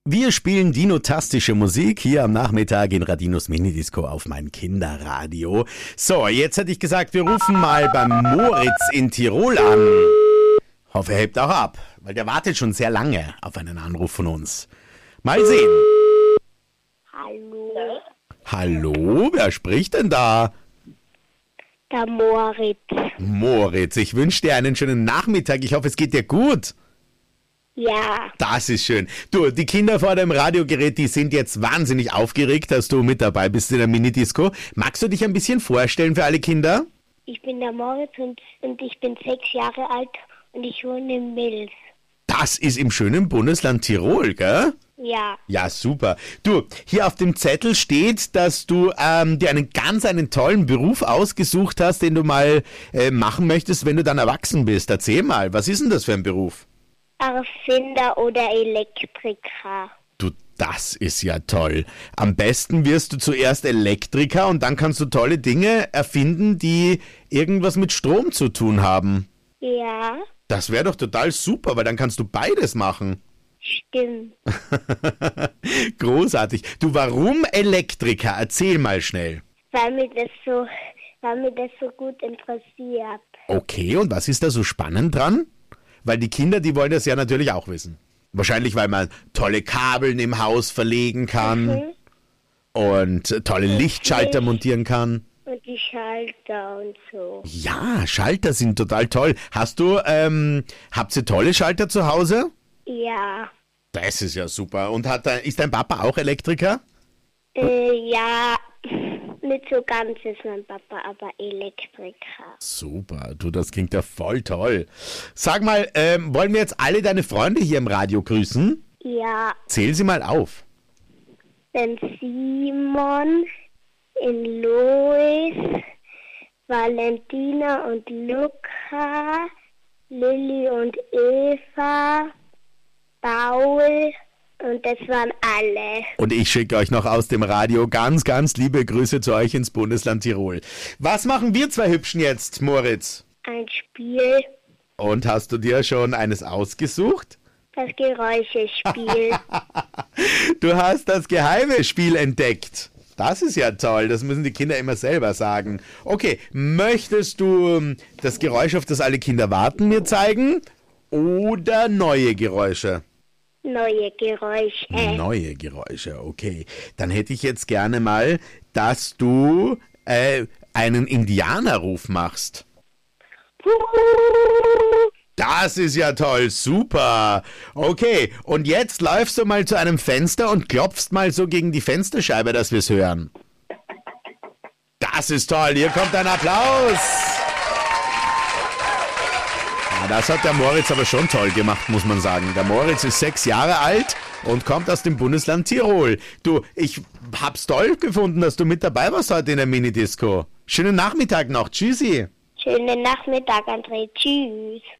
Wir spielen dinotastische Musik hier am Nachmittag in Radinos Minidisco auf mein Kinderradio. So, jetzt hätte ich gesagt, wir rufen mal beim Moritz in Tirol an. Hoffe, er hebt auch ab, weil der wartet schon sehr lange auf einen Anruf von uns. Mal sehen. Hallo, Hallo, wer spricht denn da? der Moritz. Moritz, ich wünsche dir einen schönen Nachmittag. Ich hoffe, es geht dir gut. Ja, Das ist schön. Du, die Kinder vor dem Radiogerät, die sind jetzt wahnsinnig aufgeregt, dass du mit dabei bist in der Minidisco. Magst du dich ein bisschen vorstellen für alle Kinder? ich bin der Moritz und ich bin 6 Jahre alt und ich wohne in Mils. Das ist im schönen Bundesland Tirol, gell? Ja, Ja, super. Du, hier auf dem Zettel steht, dass du dir einen tollen Beruf ausgesucht hast, den du mal machen möchtest, wenn du dann erwachsen bist. Erzähl mal, was ist denn das für ein Beruf? Erfinder oder Elektriker. Du, das ist ja toll. Am besten wirst du zuerst Elektriker und dann kannst du tolle Dinge erfinden, die irgendwas mit Strom zu tun haben. Ja, Das wäre doch total super, weil dann kannst du beides machen. stimmt. Großartig. Du, warum Elektriker? Erzähl mal schnell. Weil mich das so gut interessiert. Okay, und was ist da so spannend dran? Weil die Kinder, die wollen das ja natürlich auch wissen. Wahrscheinlich, weil man tolle Kabeln im Haus verlegen kann und tolle Lichtschalter montieren kann. Und die Schalter und so. Ja, Schalter sind total toll. Habt ihr tolle Schalter zu Hause? Ja, Das ist ja super. Und ist dein Papa auch Elektriker? ja, nicht so ganz ist mein Papa, aber Elektriker. Super, du, das klingt ja voll toll. Sag mal, wollen wir jetzt alle deine Freunde hier im Radio grüßen? Ja, Zähl sie mal auf. den Simon, in Lois, Valentina und Luca, Lilly und Eva, Paul und das waren alle. Und ich schicke euch noch aus dem Radio ganz, ganz liebe Grüße zu euch ins Bundesland Tirol. Was machen wir zwei Hübschen jetzt, Moritz? Ein Spiel, Und hast du dir schon eines ausgesucht? das Geräuschespiel. Du hast das geheime Spiel entdeckt. Das ist ja toll, das müssen die Kinder immer selber sagen. Okay, möchtest du das Geräusch, auf das alle Kinder warten, mir zeigen? Oder neue Geräusche? Neue Geräusche. Neue Geräusche, okay. Dann hätte ich jetzt gerne mal, dass du einen Indianerruf machst. Das ist ja toll, super. Okay, und jetzt läufst du mal zu einem Fenster und klopfst mal so gegen die Fensterscheibe, dass wir es hören. Das ist toll, hier kommt ein Applaus. Ja, das hat der Moritz aber schon toll gemacht, muss man sagen. Der Moritz ist 6 Jahre alt und kommt aus dem Bundesland Tirol. Du, ich hab's toll gefunden, dass du mit dabei warst heute in der Minidisco. Schönen Nachmittag noch, tschüssi. Schönen Nachmittag, André. Tschüss.